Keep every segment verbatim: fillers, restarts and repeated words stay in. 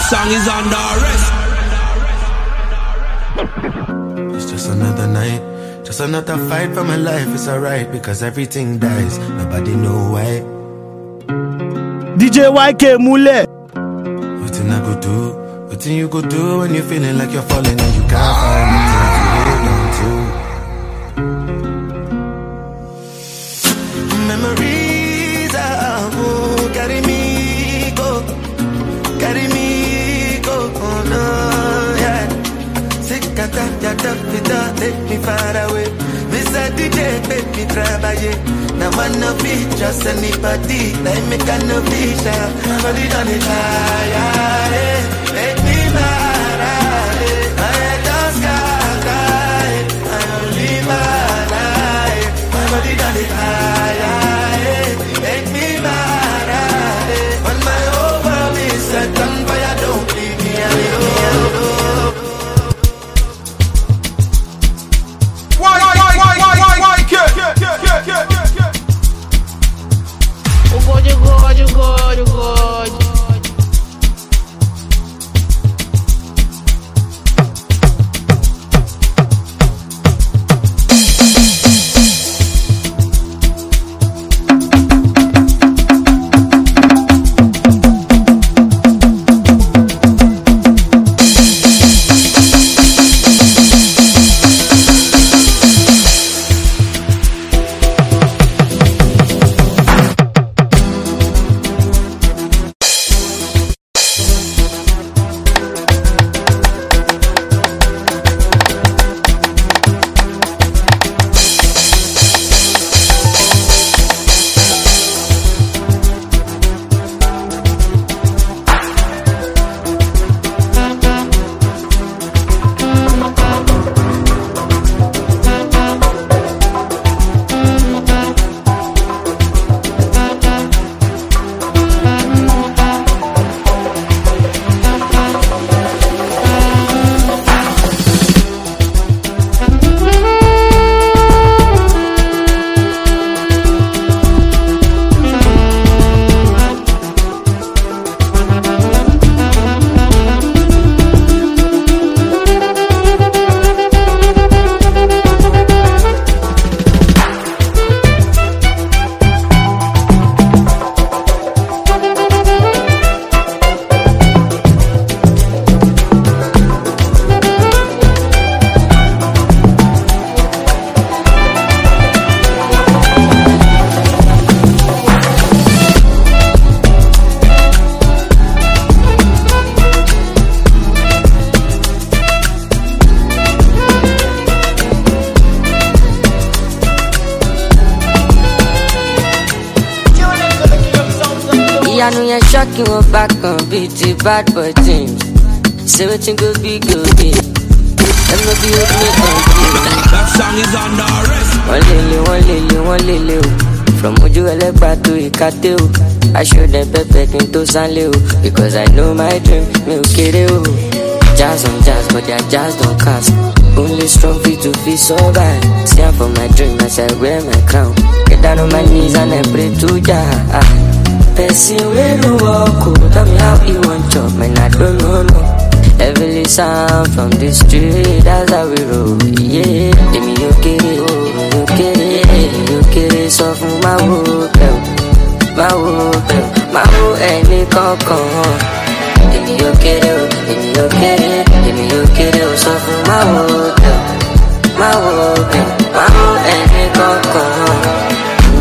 song is under arrest. It's just another night, just another fight for my life. It's alright because everything dies. Nobody know why. D J Y K Mule. Nothing I go do, nothing you go do when you're feeling like you're falling and you can't find nothing to hold on to. Memories are oh, carry me go, carry me go, oh no, yeah. Sick at that, that, that, take me far away. Mister D J, make me travailler. Now man no be just anybody, like me can no be shy. Nobody done it high, make me mad, I just got die. I only mad, nobody done it high, make me mad. When my whole world is set on fire, don't leave me alone. Why, why, why, why, why, why, why, yeah, yeah, yeah, yeah, yeah, yeah. Oh God, oh God, oh God, oh God. I know you're shocking, we're back on beat the bad boy teams. Say what you go be, go be. Let me be with me on that song is under arrest. One lily, one lily, one lily. From Oju Elepa to Ikate. I show them Pepe into Sanleo. Because I know my dream, me ukere. Jazz on jazz, but their jazz don't cast. Only strong feet to be so bad. See I'm for my dream as I wear my crown. Get down on my knees and I pray to Jah. Person we no walk, tell me how you want to, man I don't know no. Heavily sound from the street, that's how we roll. Yeah, give me your kitty, oh, okay, okay, so from my wood, my wood, my wood, any cocoa. Give me your kitty, give me your kitty, give me your kitty, so from my wood, my wood, my wood, any cocoa.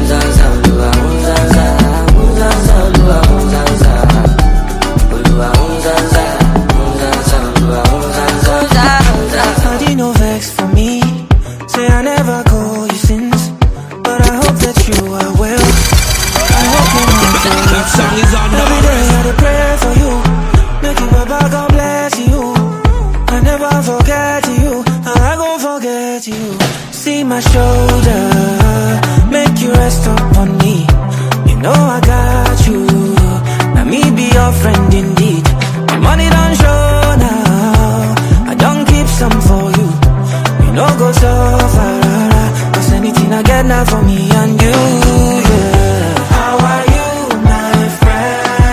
No vex for me. Say I never call you since, but I hope that you are well. I hope you're not so that song is on every day I dey pray for you. Make you Baba God bless you. I never forget you. I gon' forget you. See my shoulder, make you rest upon me. You know I got you. Now me be your friend indeed. The money don't show now. I don't keep some for you. No go so far, cause anything I get now for me and you, yeah. How are you, my friend?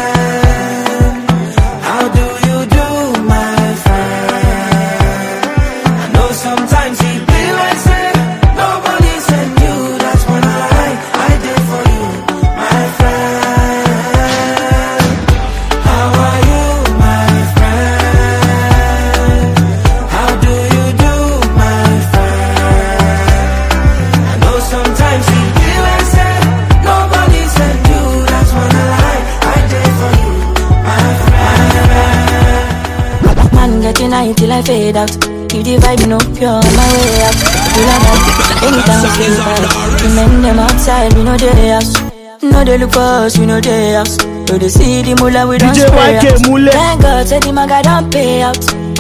night till I fade out. Keep the vibe no pure on my way out. Feel like that anytime we stay back. We men them outside, we know they house. No they look for us, we know they house. So they see the moolah, we don't D J spray Y K out. Mule. Thank God, say the maga don't pay out.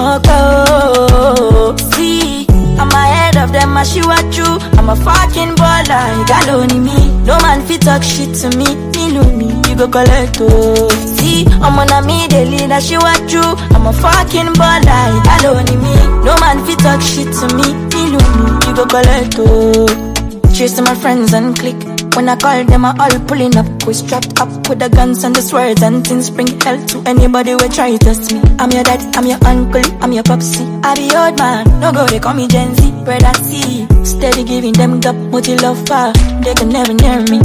Okay, see, I'm ahead of them, I shoot at you. I'm a fucking baller, you got only me. No man fit talk shit to me, me know me, you go collect oh. See, I'm on a me, they lead, I shoot at you. I'm a fucking baller, you got only me. No man fit talk shit to me, me know me, you go collect oh. Chase to my friends and click. When I call them, I all pulling up. We strapped up with the guns and the swords and things. Bring hell to anybody who try to test me. I'm your dad, I'm your uncle, I'm your popsy. I be old man, no go, they call me Gen Z. Brother C, steady giving them gap, multi love power. They can never near me.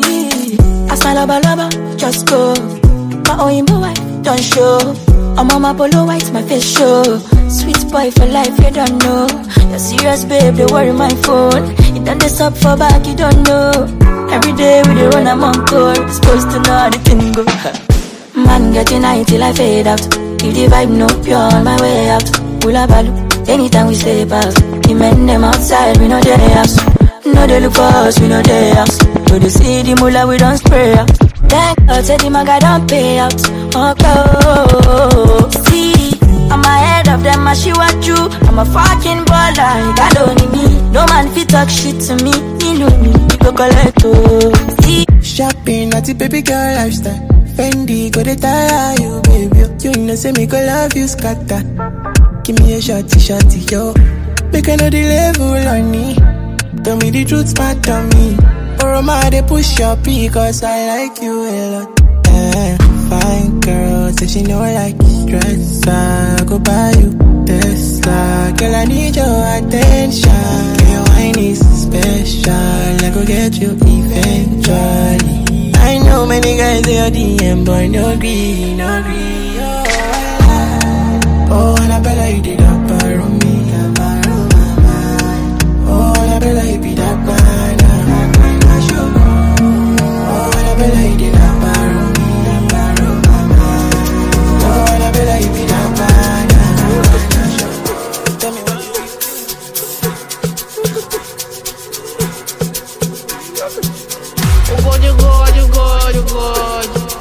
I smile lava lava, just go. My own wife, don't show. I'm on my polo white, my face show. Sweet boy for life, you don't know. You're serious, babe, they worry my phone. You done this up for back, you don't know. Every day we dey run, I'm on call. Supposed to know how the thing go. Man, getting high till I fade out. Keep the vibe no pure on my way out. Pull a balu, anytime we stay past. The men them outside, we know they house. No they look for us, we know they house. So they see the moolah, we don't spray out. Thank God, say the maga don't pay out. Okay, see, I'm ahead of them, I shoot at you. I'm a fucking baller, you got only me. No man fit talk shit to me, me know me, you go collect oh. See, shopping at the baby girl lifestyle. Fendi go dey tire you, baby. You know say me go love you scatter. Give me a shotty, shotty, yo. Make I know the level on me. Tell me the truth, smart on me. Or am I they push your P, cause I like you a lot. Eh, fine girl, say she know like stress. I go buy you Tesla. Girl, I need your attention. Your wine is special. I go get you eventually. I know many guys say you're D M, boy, no agree, no agree. Oh, oh, Annabella, you did up around me. Oh, Annabella, you be that bad. Oh, Annabella, you did up around me. Oh, Annabella, you be that bad. Tell me what you go, you go, you go, you go.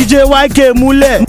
D J Y K múlẹ̀.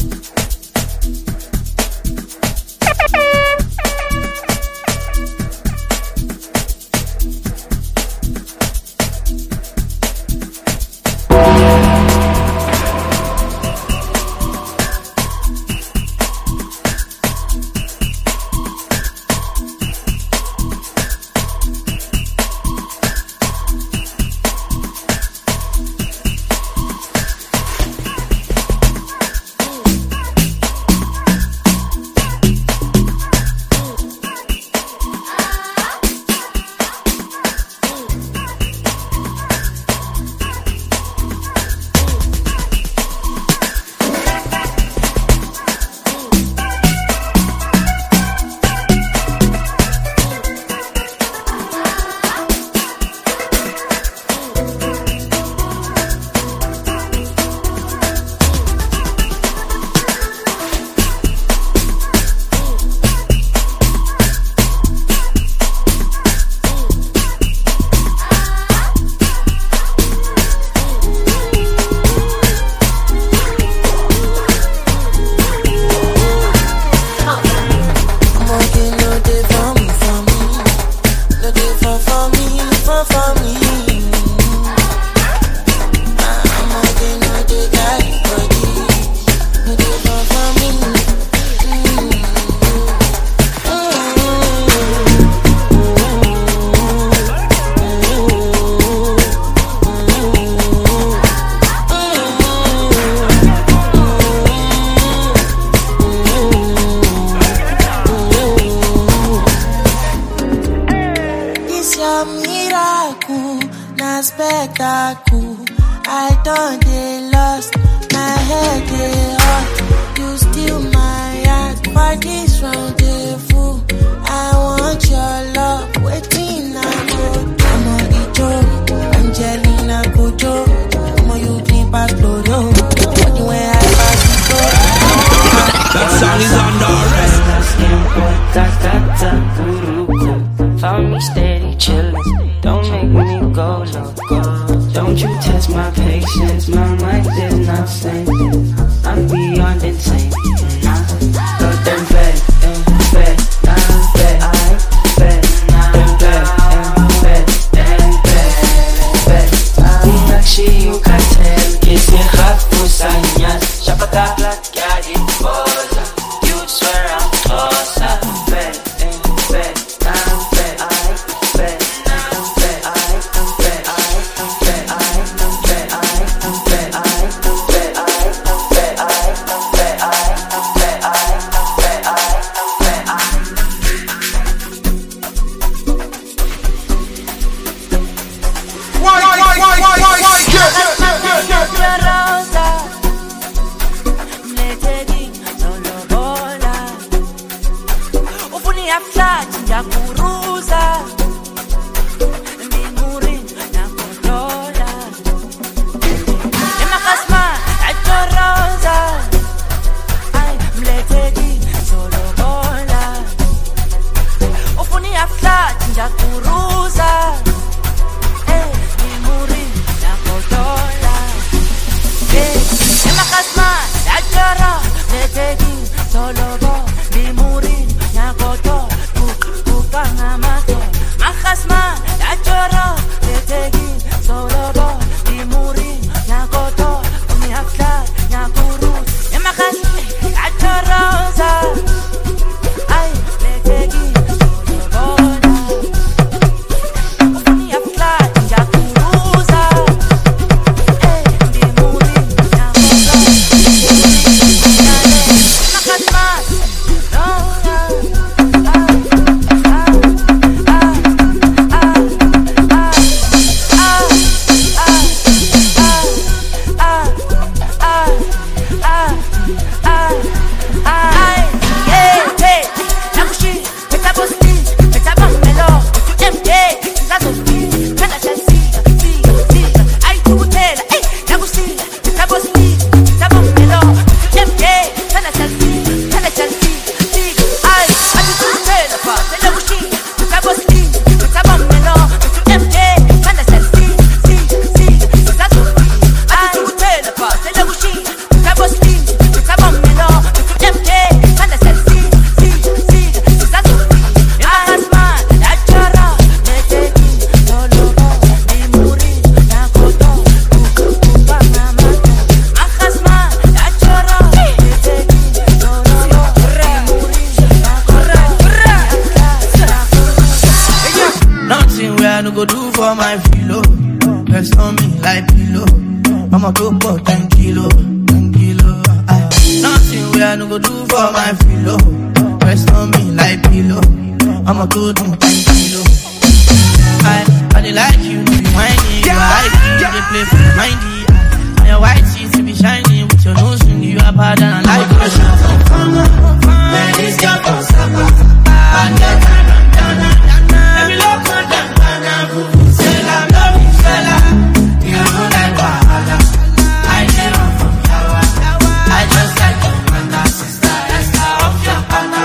no go do for my filo. Rest on me like pillow. I'ma go for ten kilo, ten kilo. I, nothing where I no go do for my filo. Rest on me like pillow. I'ma go do ten kilo. I, I dey like you to be whiny. You like you, they play for the mindy. And your white teeth to be shiny. With your nose ring, you are bad and I like you. Man, this girl goes up. And then I run down, let me look on them, man. Say I love you, fella. You know like Wahala. I get on from Yawa. I just like your mother, sister, Esther of your partner.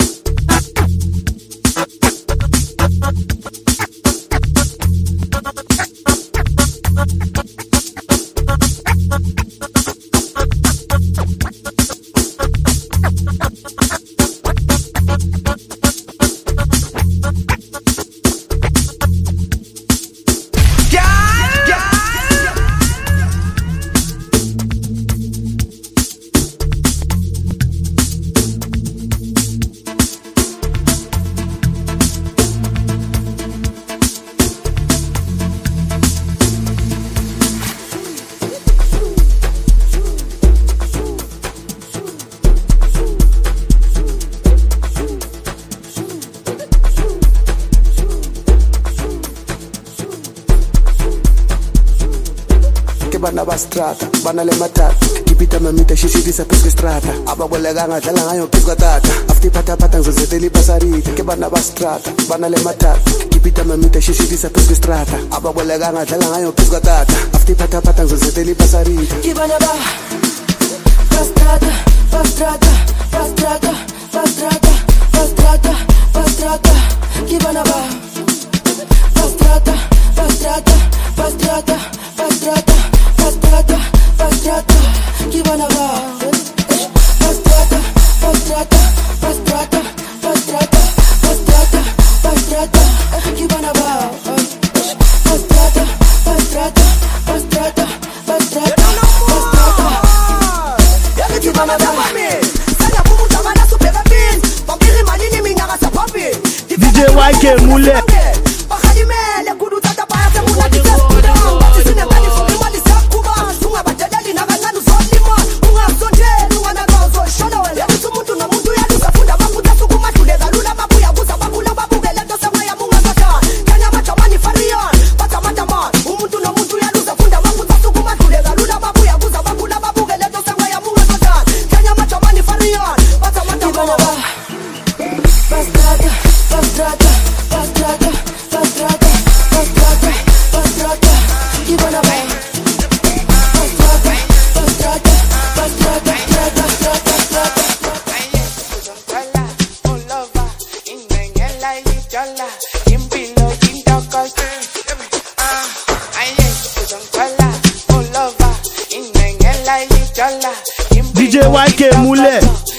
Strata, banale matata Kipita mamita shishirisa pesque strata Ababolega ngadlala ngayo pesque tata Afti pata pata ngizozethela ipasarita Ke bana ba strata, banale matata Kipita mamita shishirisa pesque strata Ababolega ngadlala ngayo pesque tata Afti pata pata ngizozethela ipasarita Ke bana ba Strata, strata, strata, strata, strata, strata Ke bana ba Strata, strata, strata, strata Pastrata, pastrata, que banaba. Pastrata, pastrata, pastrata, pastrata, pastrata, pastrata, que banaba. Pastrata, pastrata, pastrata, pastrata, pastrata. Que banaba. Saya bubu tamana super bin. Pampiri manini minyaga sa papi. D J Y K Mule. Pakhalime le kudu tata pa ya muna di kudu. Sine bani fuki mali sa. D J Y K Mule.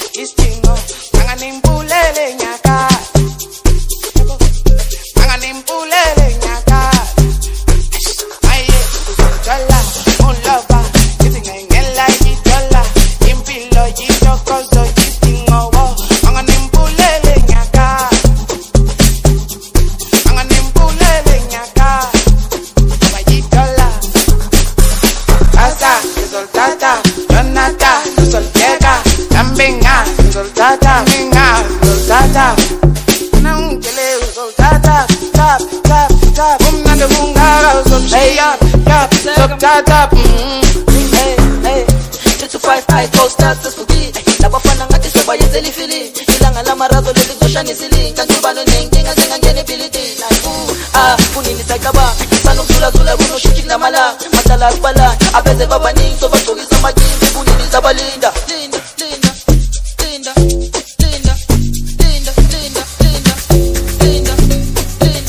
Tata, hey, hey, three five I go start to forget. Labafana ngati sebayenze lifili. Ilanga la marazo leli zoshani sili. Kanjubano nenginga zenga ngene biliti. Like ooh, ah, kunini sakaba. Sanu zula zula buno shikina mala. Matala bala, abeze baba ning so batogisa majini kunini zabalinda. Linda, linda, linda, linda, linda, linda, linda, linda, linda.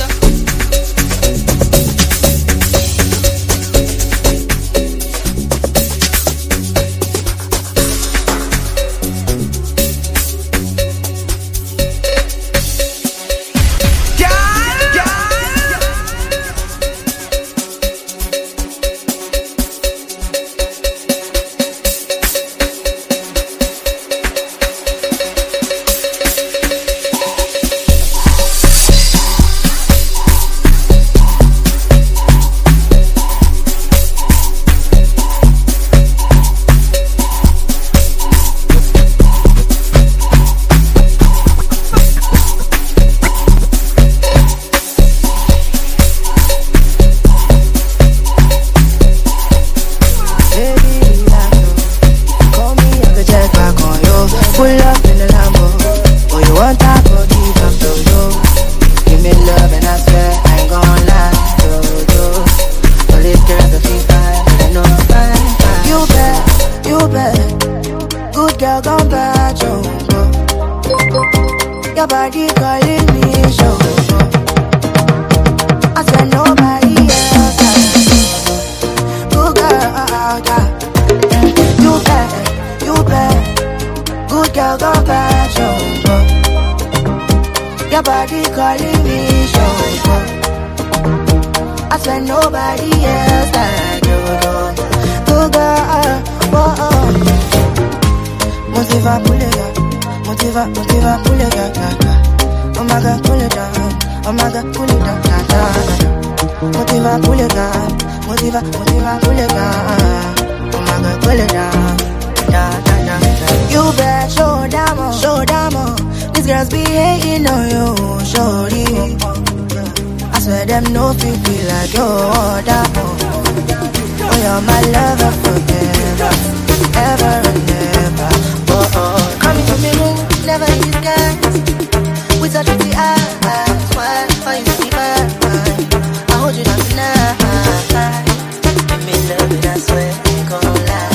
Everybody calling me Shorty. I swear nobody else like you. Go girl, oh oh. Motiva, pull it up. Motiva, motiva, pull it up. Oh my God, pull it down. Oh my God, pull it down. Motiva, pull it down. Motiva, motiva, pull it down. Oh my God, pull it down. You better show them all, show them all. These girls be hating on you, shorty. I swear them no feel feel like you, oh, that one. Oh, you're my lover forever, ever and ever. Oh, oh. Come into me room, never disguise. With such pretty eyes, why, why you see my mind? I hold you down tonight. Give me love and I swear, ain't gon' lie.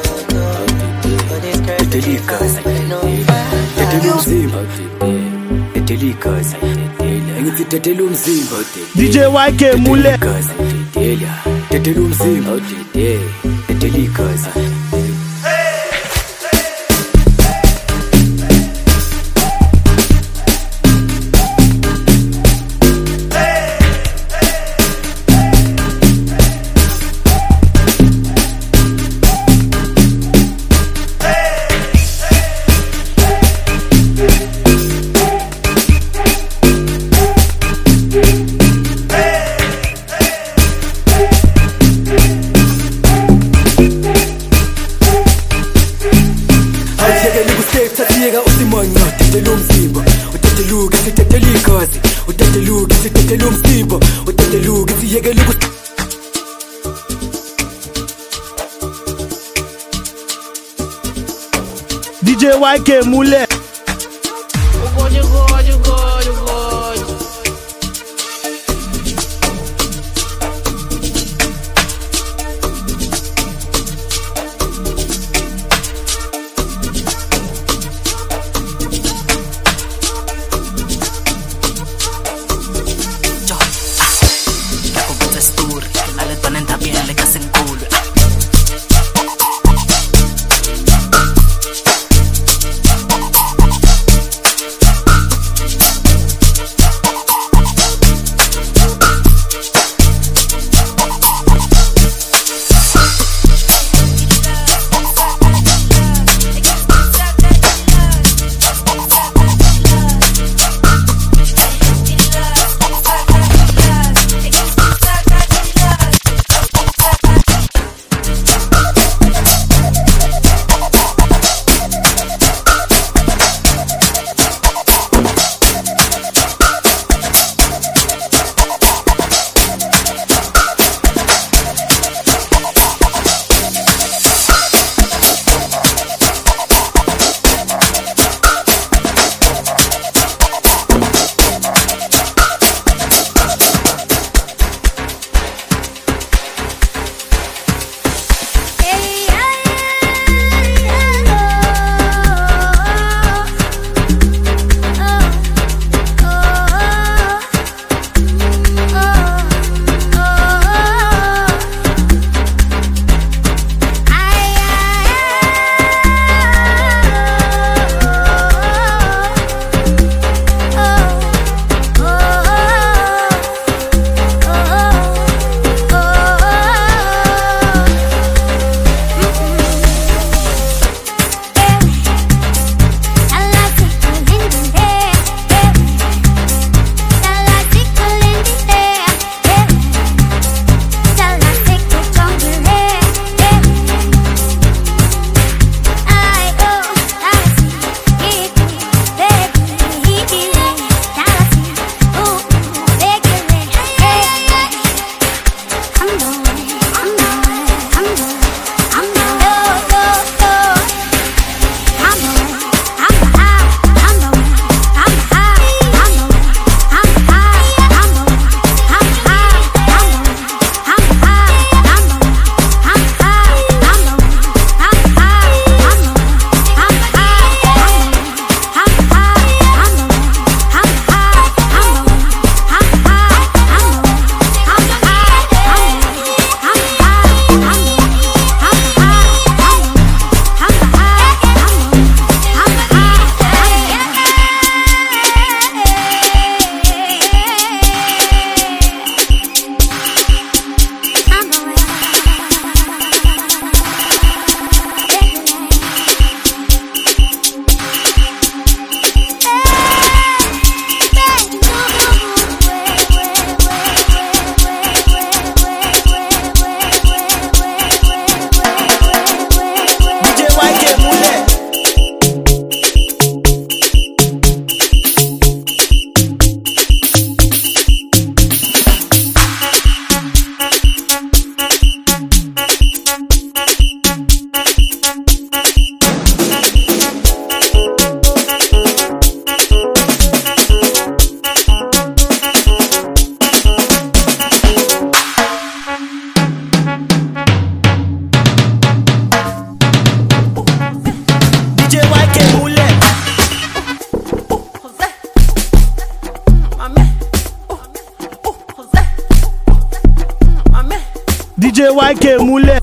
D J Y K Mule. D J Y K Mule. D J Y K múlẹ̀.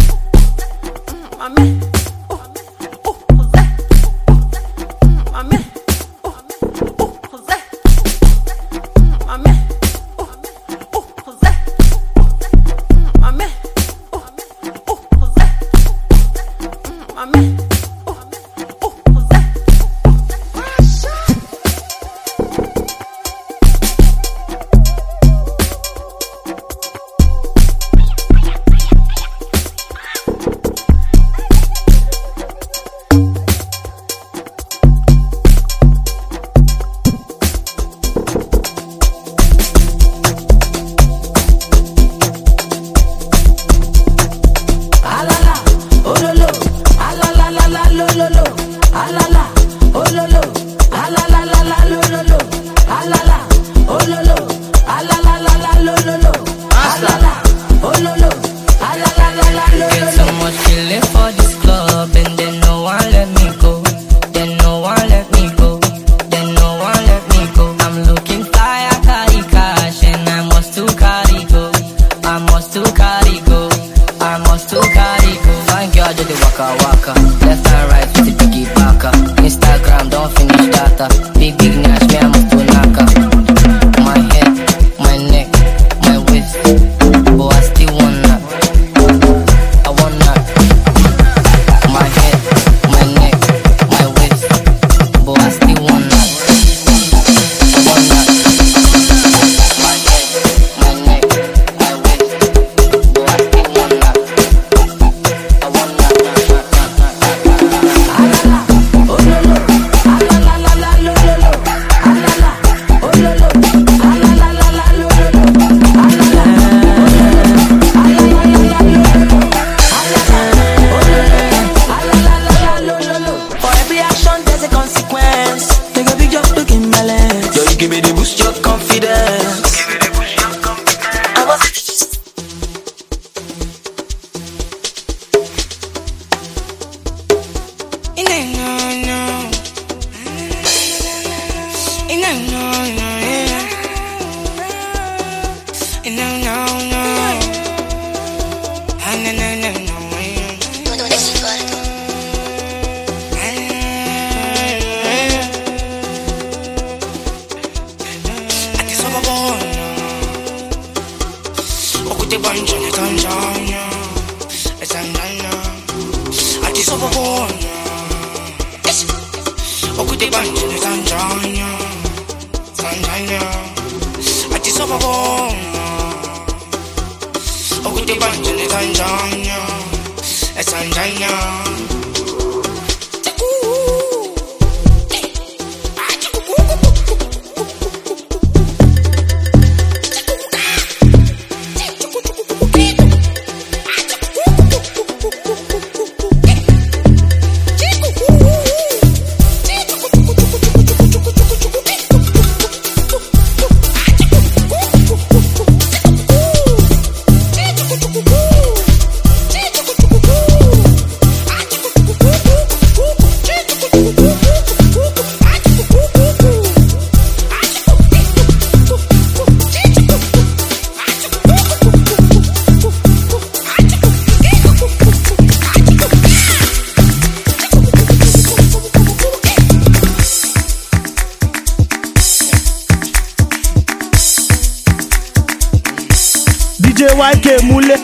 D J Y K múlẹ̀.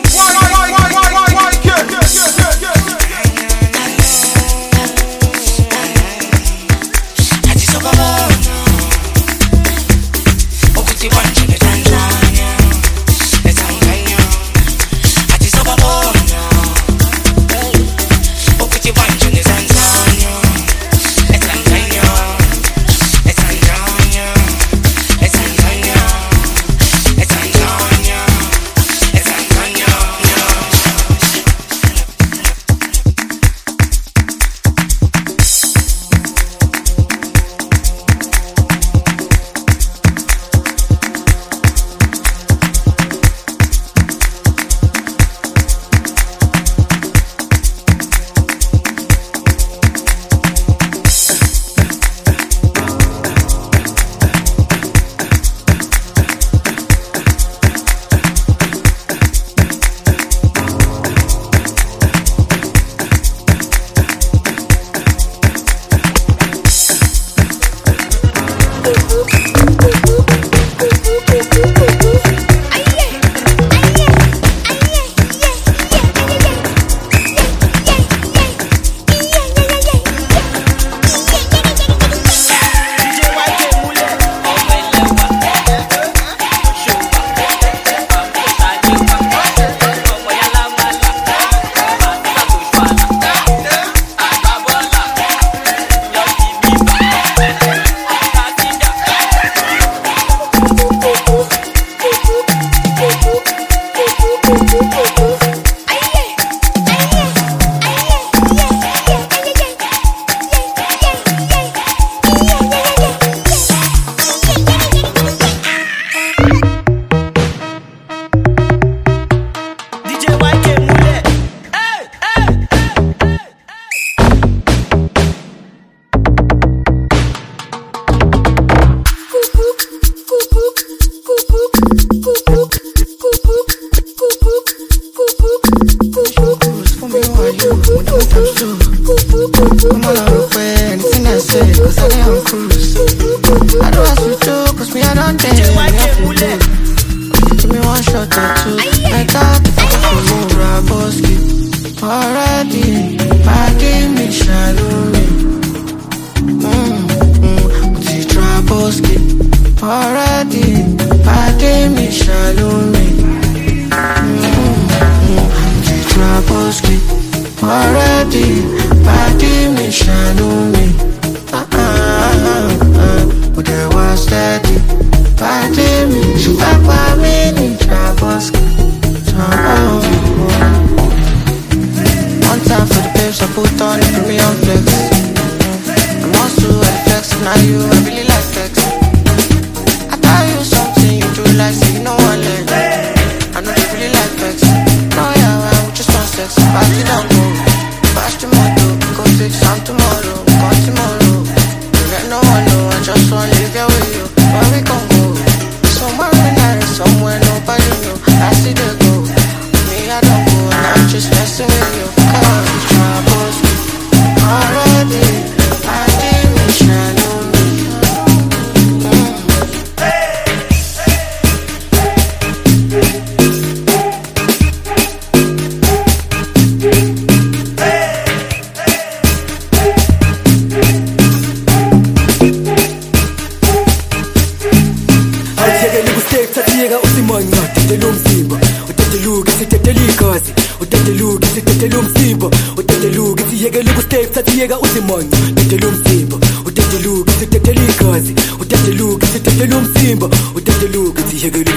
somewhere nobody know. I see the go, me I don't go, and I'm just messing with you. Cause troubles already, I didn't shine on me. Yega usimonyo tetela umzimba uteteluka sitetela igazi uteteluka sitetela umzimba uteteluka siyekela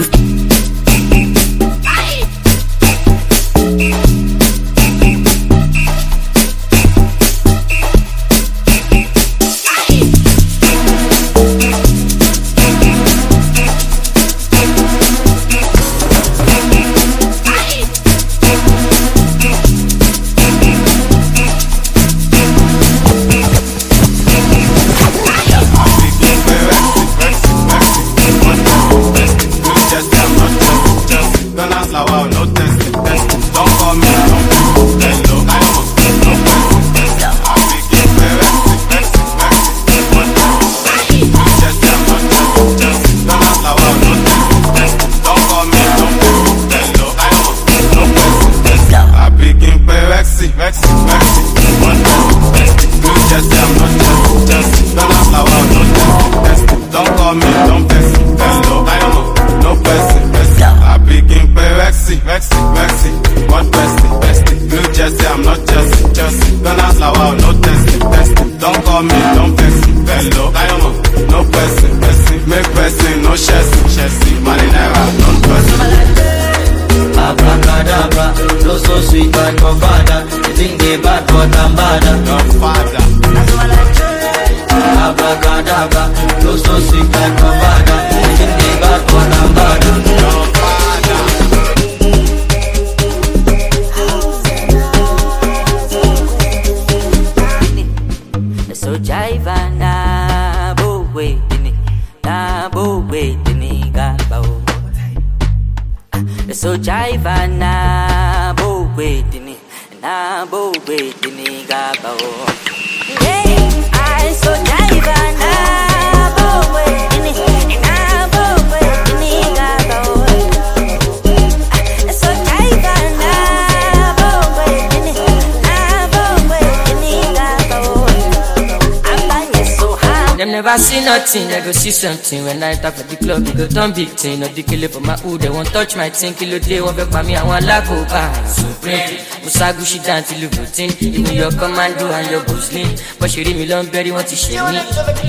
Never see nothing, I go see something. When I tap at the club, we go done big thing. Not the killer for my hood, they won't touch my thing. Kilo day, won't back by me, I want lack of buy. Supreme, Musagushi down till you routine. Even your commando and your boosting. But she read me long, berry, want to share me. I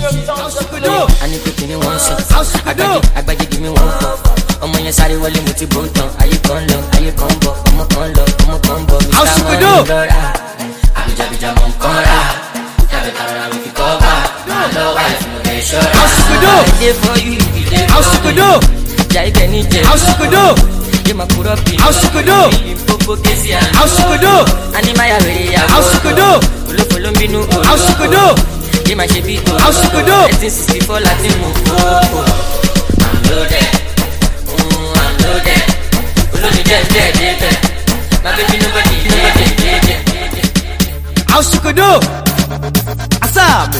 need to give me one shot. I got it, I got you, give me one cup. I'm on your side, while you move to Bonton. Are you con low? Are you combo? I'm a con low, I'm a combo. How should we do? I'm a jabby jam on corner. Jabby tarara with the cover. How should we do? How should we do? How should we do? How should we do? How should we do? How should we do? How should we do? How should we do? I'm loaded, I'm loaded. My baby nobody. How should we do? Asabu.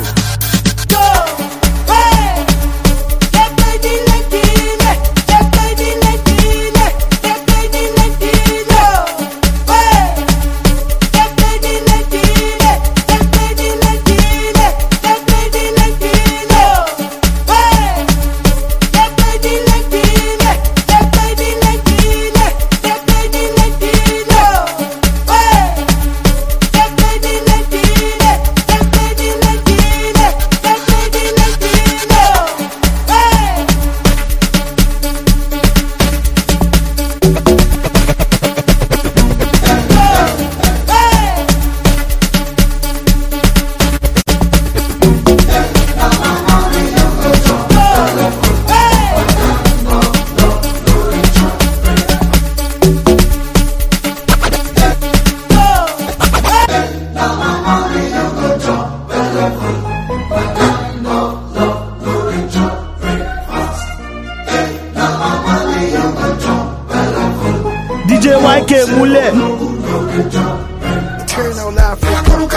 Y K múlẹ̀. Turn on Africa.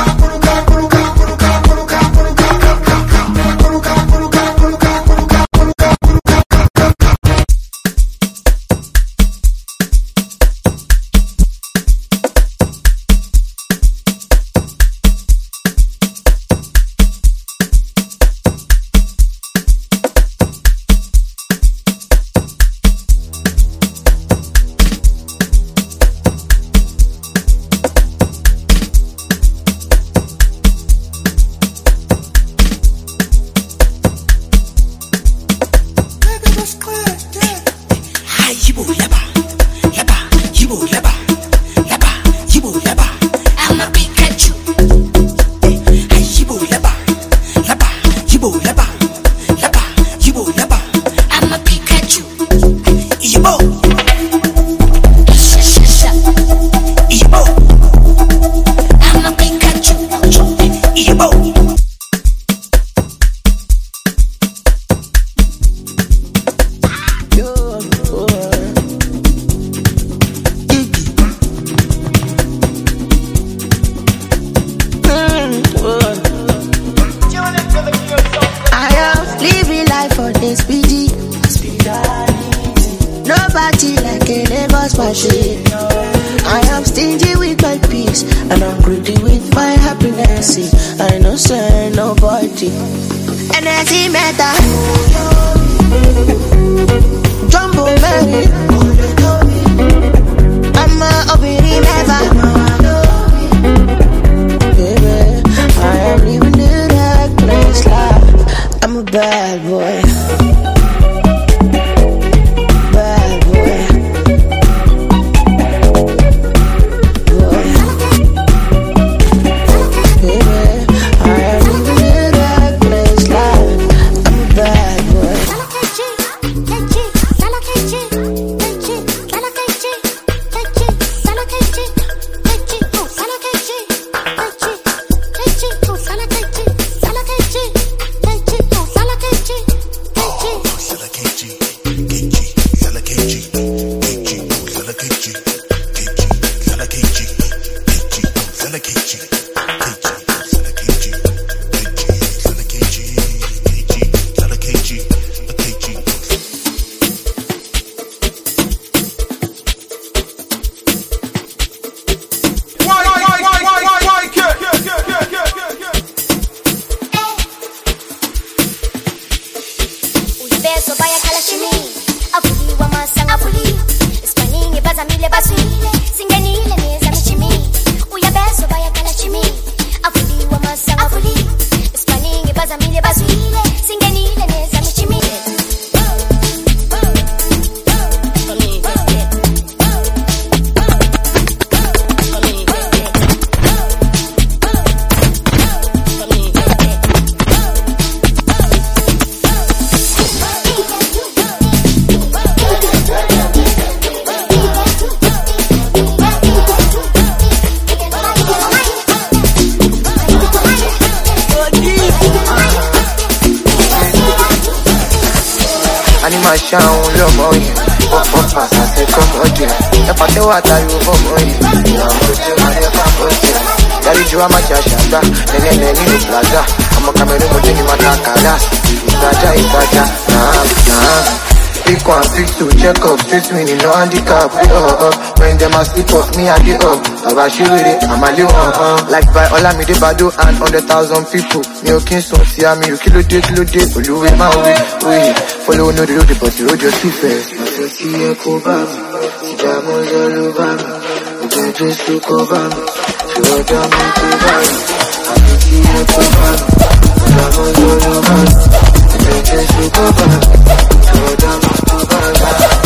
Winning no handicap, uh, uh. When them a sleep up, me I get up. I shoot with it, I'm a little uh, uh. Like by all I made the bado and hundred thousand people. Me okay, so see I me you kilo day, kilo day. Follow with my way, way. Follow no the road, but the road just see first. I see a cobam, see diamonds all over me. You can just look over me. Show them me cobam. I see a cobam, see diamonds all over me. You can just look over me. Show them me cobam.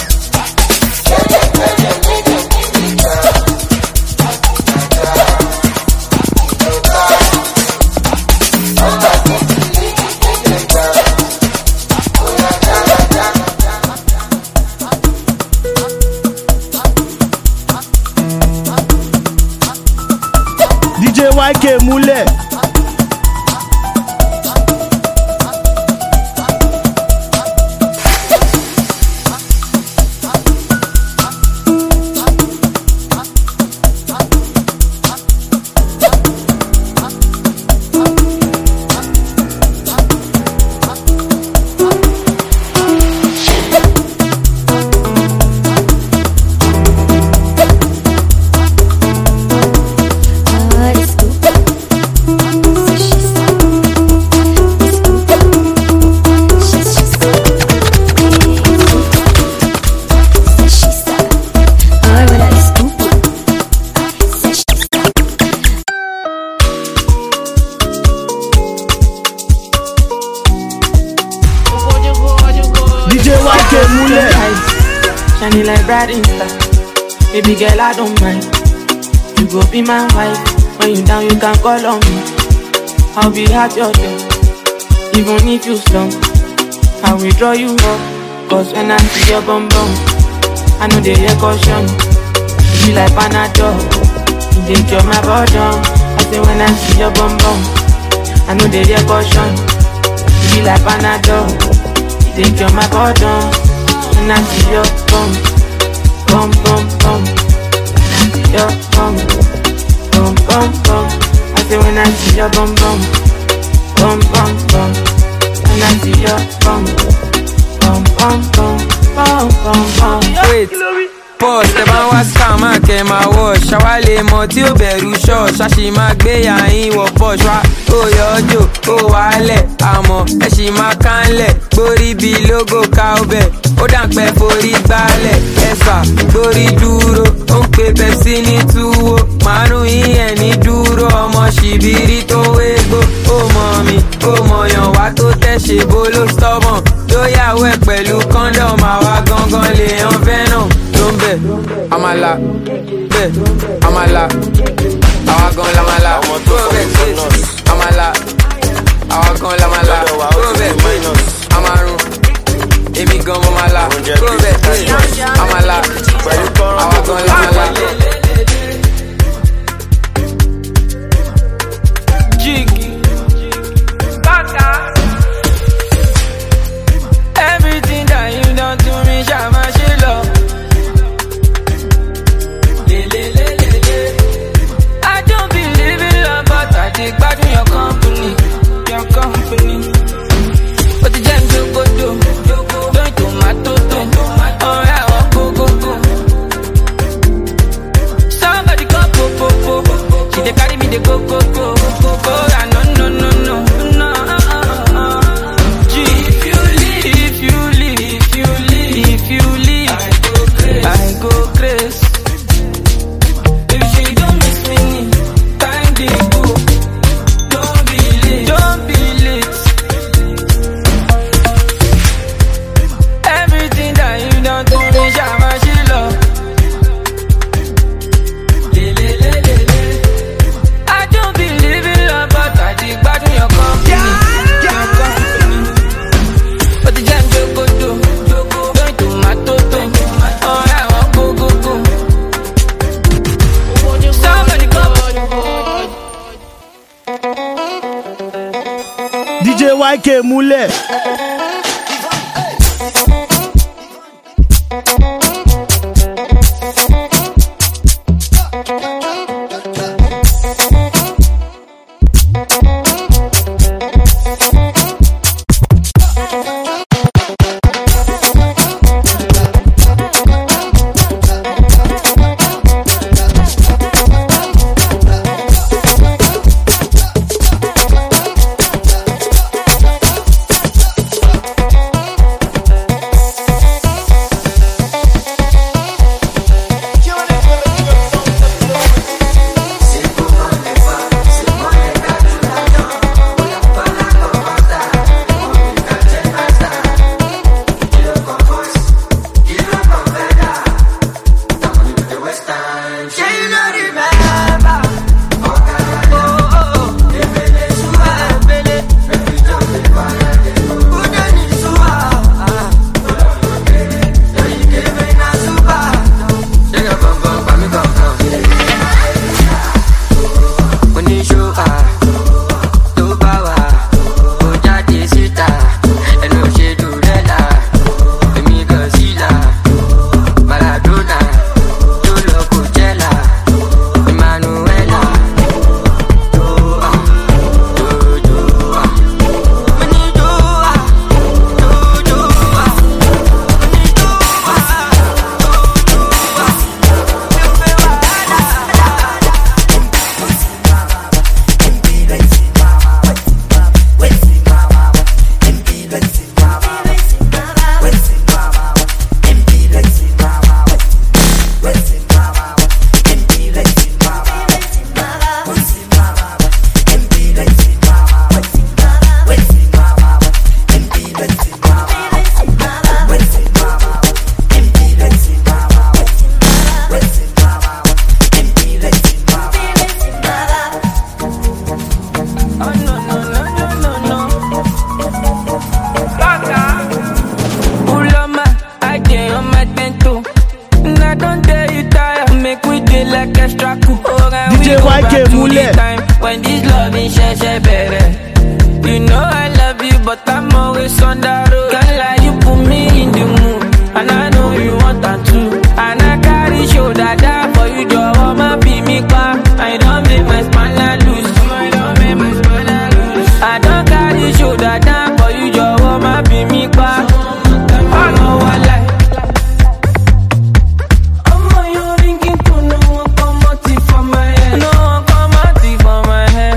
Y K múlẹ̀. shining like bright star. Baby girl, I don't mind. You go be my wife. When you down, you can call on me. I'll be at your door, even if you slump. I will draw you up, cause when I see your bum bum, I know they hear caution. You be like Panadol, you dey cure my bottom. I say when I see your bum bum, I know they hear caution. You be like Panadol, you dey cure my bottom. When I see your bum, bum bum bum, your bum, bum bum bum. I say when I see your bum bum, bum bum bum. When I see your bum, bum bum bum, bum bum bum. Wait, pause, the man was calm, I came my wash. Shawale moti o beru short, shashi magbe ya in wo posh wa. Oh yojo, oh wale, amo, e shi ma kanle. Bori bi logo cowbell, o dan pe fori bale. Esa, bori duro, on pe Pepsi ni tuwo. Manu iye ni duro, omo shibiri to wego. Oh mommy, oh moyan wa to te se bolo stubborn. Doyawe pẹ̀lú condom, àwa gangan lè yan venom. Lombe, amala, be, amala, àwa gan lamala. Lombe, amala, àwa gan lamala. Lombe, amarun, èmi gan mo mala. Lombe, amala, àwa gan lamala. Jiggy, Bata. Everything that you done to me, Shama Shilo. I don't believe in love, but I take back in your company, your company. But the jam to go do, don't do my toto. Oh yeah, oh, go go go. Somebody go go go go. She dey carry me, they go go go go go. Ah, no no no no no. If you leave, if you leave, if you leave, if you leave, I go crazy. If she don't miss me, time dey go. Don't be late, don't be late. Everything that you done to me, Shama Shilo. I don't believe in love, but I dig back in your company, your company. But the jam jo go do, don't do my toto. Oh yeah, oh, go go go. Somebody go. D J Y K múlẹ̀. like extra cool. Oh, D J Y K Mule. When this love is share, baby. You know I love you, but I'm always on the road. Girl, like you put me in the mood, and I know you want that too. And I carry shoulder down for you, Joe. I'ma be me car. I don't make my spine loose. I don't make my spine loose. I don't carry shoulder down for you, Joe. I'ma be me car. I know I like. Oh, you're thinking to no one come out for my head. No one come out for my head.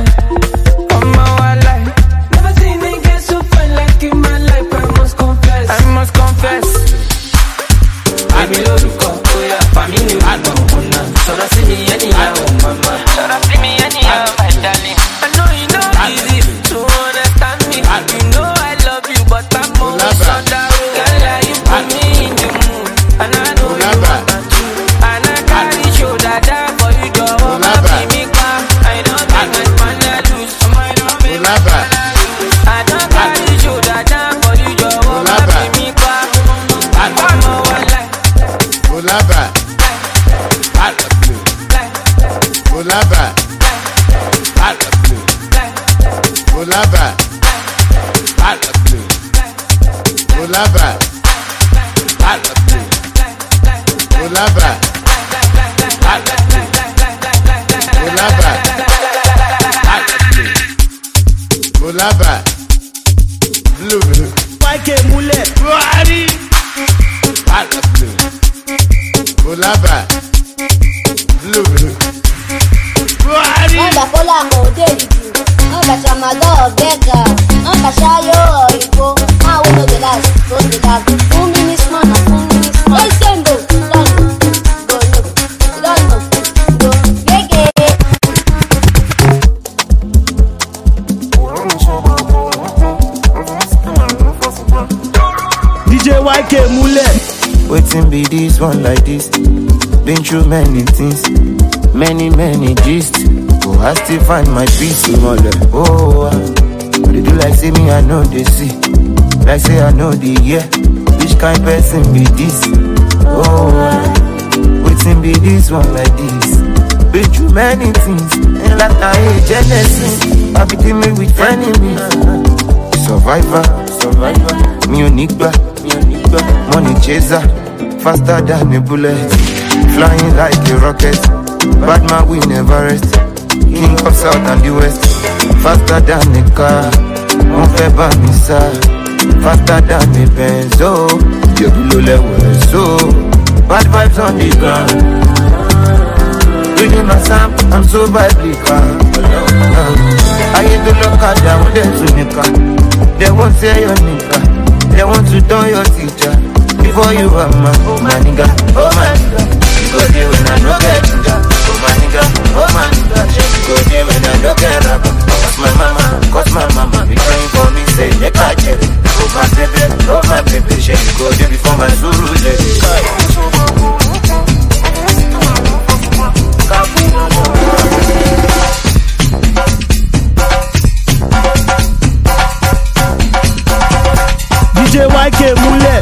I must confess. I be loruko, oh yeah, family. I know una. So don't see me anyhow, mama. So don't see me anyhow, my darling. I know you know easy to understand me. You know I love you, but I'm always on the road. Girl, like you put me in the mood, and I know you want that too. And I carry shoulder down for you, Joe. I'ma be me car. I don't make my man lose. I don't make my man lose. I don't carry shoulder down for you, Joe. I'ma be me car. I know I like. Olaba, I love you. Olaba, I love you. Olaba, I love you. Olaba, I love you. Olaba, I love you. Olaba, I love you. Olaba, blue. Y K Mule. Buhari, I love you. Olaba, blue. Buhari. Manda kola mo dey you. Manda chamado bega. Manda shayo ipo. Ah we no dey last. Go dey that. Two minutes man, two minutes man. Hey Sembo, don't go no. Don't know. Go gege. D J Y K Mule. Waiting be this one like this. Been through many things, many, many gist. Oh, I still find my peace, mother. Oh, uh, they do like say me, I know they see. Like say I know the yeah. Which kind person be this? Oh, uh, waiting be this one like this. Been through many things, and like I hate Genesis. I be dealing with enemies. Survivor, survivor. Me Onigba, me Onigba. Money chaser, faster than a bullet. Flying like a rocket. Bad man we never rest. King of South and the West. Faster than a car. Mon fait pas mi ça. Faster than a benzo. You below level so. Bad vibes on the ground. Reading my psalm, I'm so biblical. I hit the locker down there to nigga. They won't say your nigga. They want to turn your teacher. Before you are my, oh my nigga, oh my nigga. Go there when I no get nigga. Oh my nigga, oh my nigga. Go there when I no get rapper. Cause my mama, cause my mama be praying for me, say nigga cherry. Oh my baby, oh my baby. She go there before my Zulu lady. D J Y K Mule.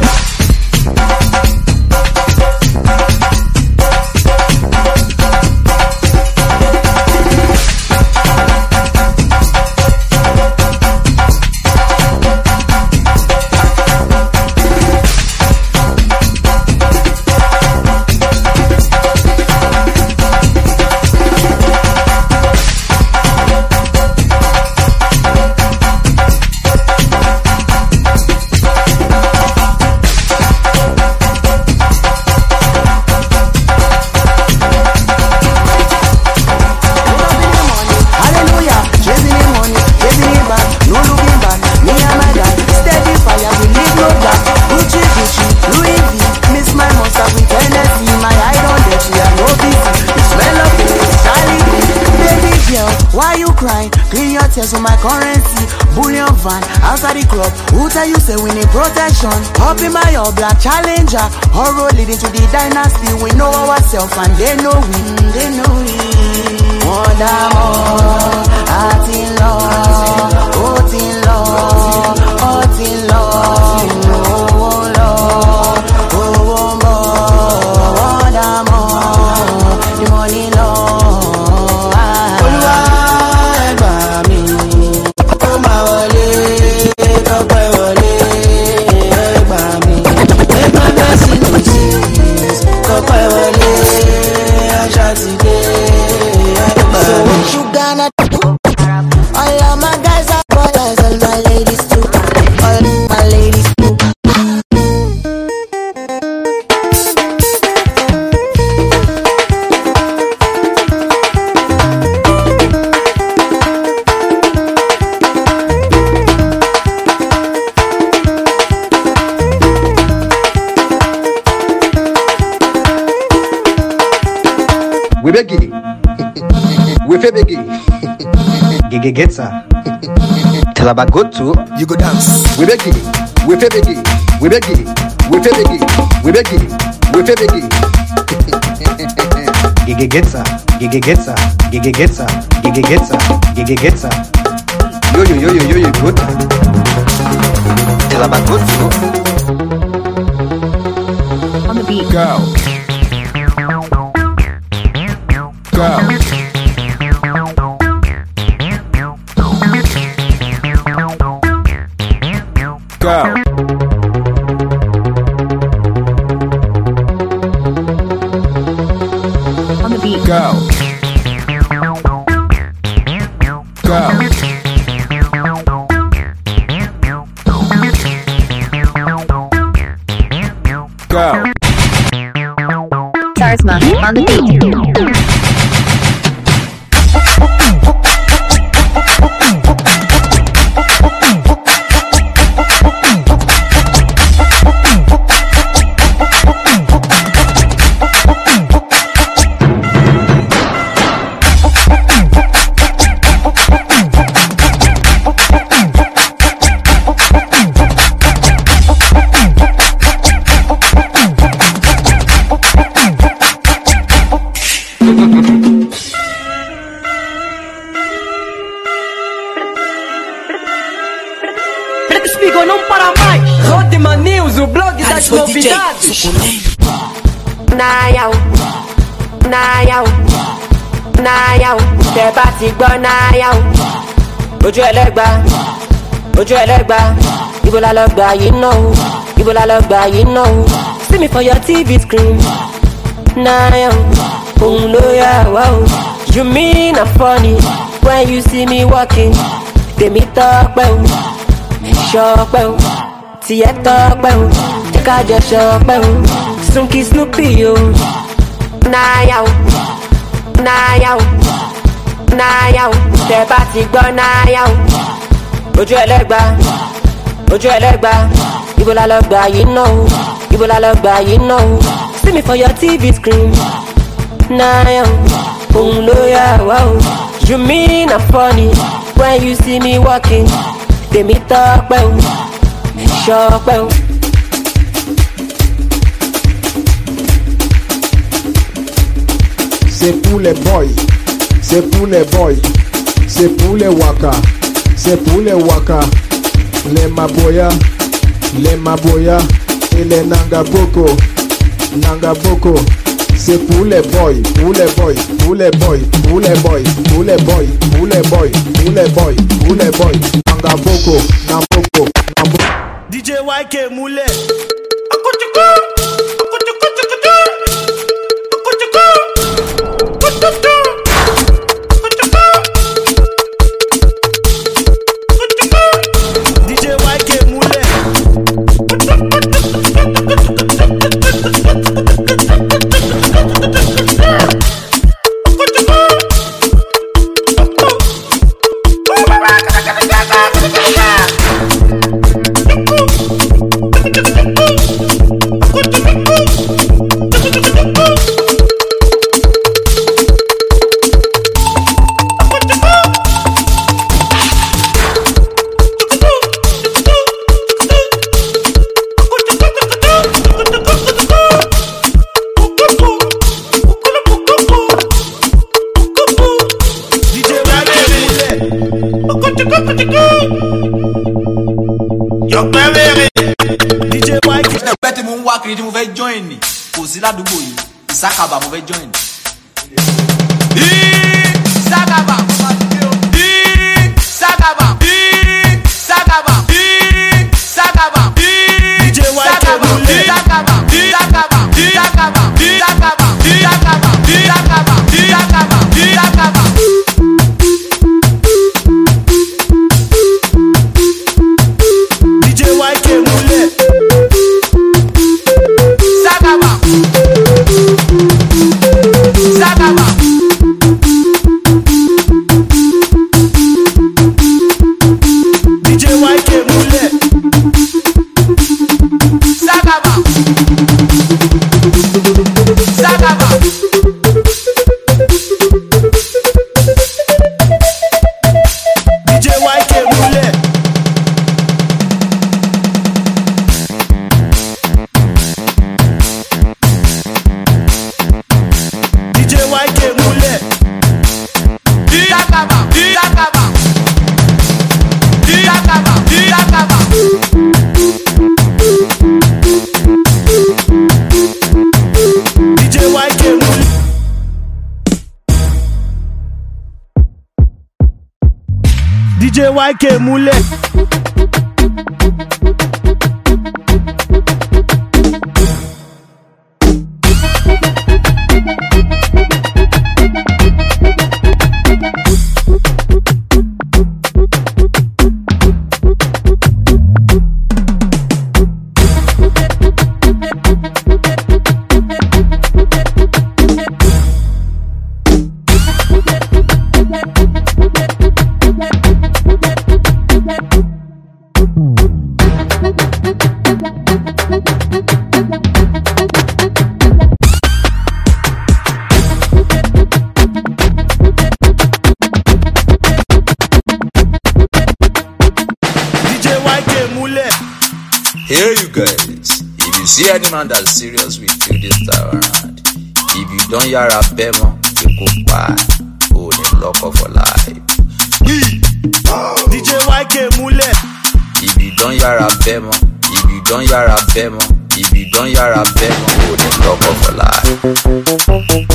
So my currency, bullion van, outside the club. Who tell you say we need protection? Up in my all black challenger, horror leading to the dynasty. We know ourselves and they know we, they know we. Wonder more, heart in love, heart in love, heart in love, oh Lord, oh more, wonder more, the money love. we beggy. We fe beggy. Gege getsa. Tell about go to you go dance. We beggy. We fe beggy. We beggy. We fe beggy. We beggy. We fe beggy. Gege getsa. Gege getsa. Gege getsa. Gege getsa. Gege getsa. Yo yo yo yo yo yo good. Tell about go to. On the beat. Go. Go. Go. On the beat. Go. Go. Go. Sarsma on the beat. Espigo não para mais. Rodman News, o blog das novidades. Nayau, Nayau, Nayau, tẹ́ bá ti gbọ́ Nayau. Ojú ẹlẹ́gba, ojú ẹlẹ́gba, ibo la lọ gbà yìí náà o, ibo la lọ gbà yìí náà o. See me for your T V screen. Nayau, òun ló yà wá o. You mean I'm funny when you see me walking. Tèmi tọ́pẹ́ o. Ṣọpẹ́ o, tiẹ̀ tọ́pẹ́ o, jẹ́ ká jọ ṣọpẹ́ o, Sunky Snoopy o. Nayau, Nayau, Nayau, tẹ́ bá ti gbọ́ Nayau. Ojú ẹlẹ́gba, ojú ẹlẹ́gba, ibo la lọ gbà yìí náà o, ibo la lọ gbà yìí náà o. See me for your T V screen. Nayau, òun ló yà wá o. You mean I'm funny when you see me walking. Tèmi tọ́pẹ́ o, ṣọpẹ́ o. C'est pour les boys, c'est pour les boys, c'est pour les waka, c'est pour les waka, les maboya, les maboya et les nangaboko, nangaboko. C'est pour les boys, pour les boys, pour les boys, pour les boys, pour les boys, pour les boys, pour les boys, pour les boys. Nangaboko, namboko, namboko. D J Y K Moulet. D J Y K Moulet. D J Y K. Ẹgbẹ́ tí mo ń wá kiri tí mo fẹ́ join ni kò sí ládùúgbò yìí ìsákàbà mo fẹ́ join. Ìsákàbà mo máa ti dé o. Ìsákàbà ìsákàbà ìsákàbà D J Y K Moulet. ìsákàbà ìsákàbà ìsákàbà ìsákàbà ìsákàbà ìsákàbà ìsákàbà ìsákàbà. D J Y K Moulet. Sakaba. Sakaba. J Y K múlẹ̀. Hey you guys, if you see any man that's serious with you this time around, if you don't hear a bemo, you go buy, oh, they lock up for life. D J Y K múlẹ̀. If you don't hear a bemo, if you don't hear a bemo, if you don't hear a bemo, oh, they lock up for life.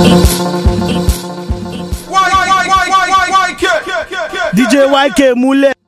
D J Y K múlẹ̀.